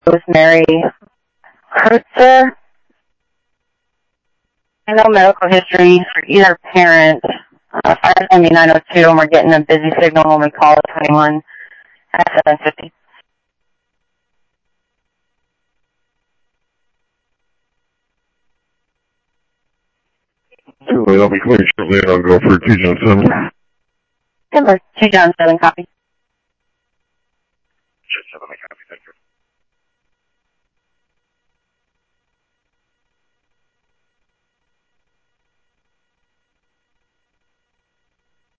Rosemary Kurtzer. I know medical history for either parent. 57902, and we're getting a busy signal when we call it 21 at 750. Certainly, I'll be calling shortly, and I'll go for 2 John 7. Number 2 John 7, copy. Jet 7, I copy, thank you.